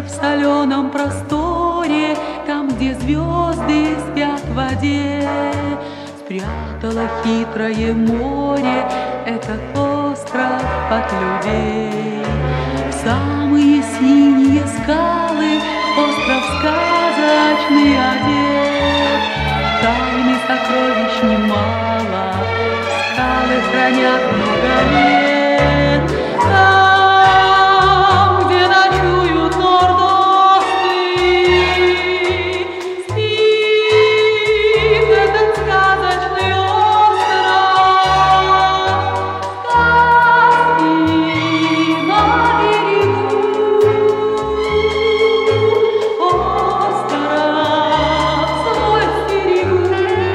в соленом просторе, там, где звезды спят в воде, спрятало хитрое море этот остров от людей. В самые синие скалы остров сказочный одет, тайны сокровищ немало, скалы хранят много лет. Там, где ночуют нордосты, спит этот сказочный остров. Сказки на берегу, остров свой стерегу.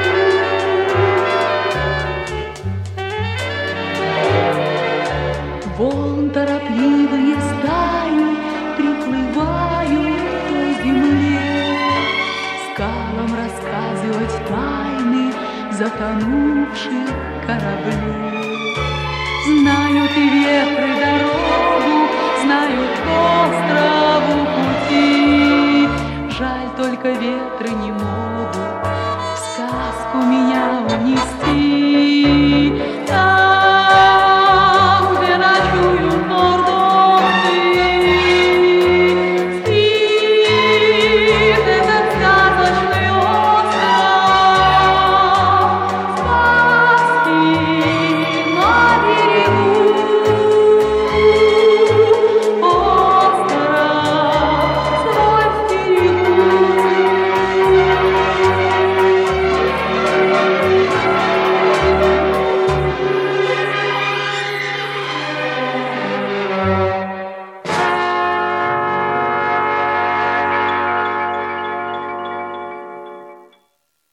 Волн торопливые стаи приплывают к той земле, скалам рассказывать тайны затонувших кораблей. Знают и ветры дорогу, знают к острову пути, жаль, только ветры не могут в сказку меня унести.